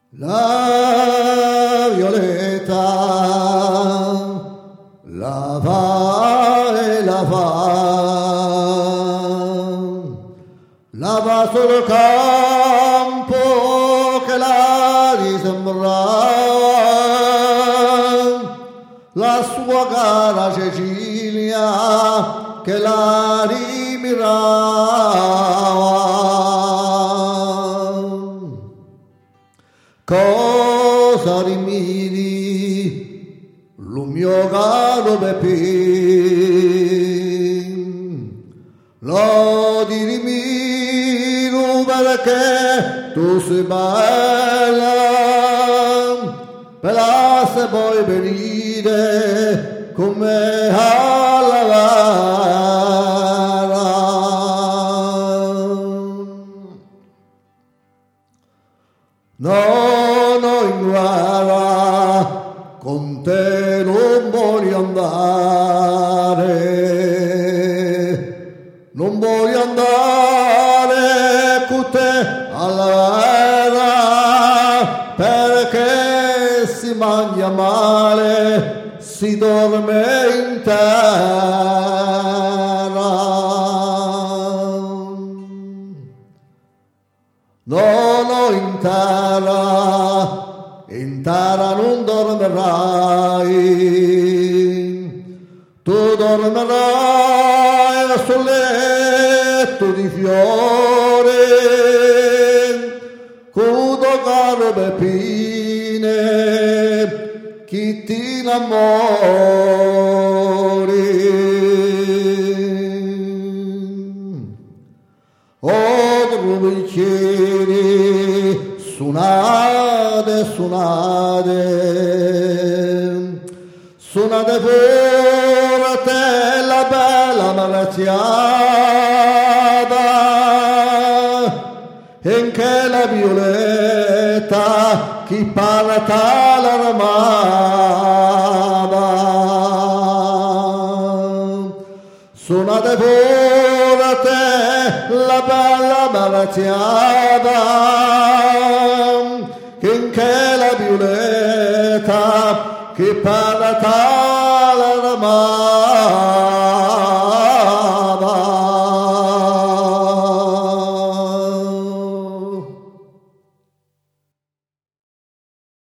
La violeta la va e la va sul campo che la risembrava, la sua cara Cecilia che la rimirava. Cosa rimiri, lo mio caro Peppin? Lo dirimiro perché tu sei bella, per la se puoi venire come alla vera. No, no, in guerra con te non voglio andare, non voglio andare con te alla guerra, perché si mangia male, si dorme in terra. No, no, in terra non dormerai, tu dormerai sul letto di fiori, con tuo caro Beppine, chi ti innamori. Bicchieri, suonate, suonate, suonate forte la bella marziata, in che la violetta chi parta l'armata. Suonate forte la bella marziata, che la violetta che parla l'armata.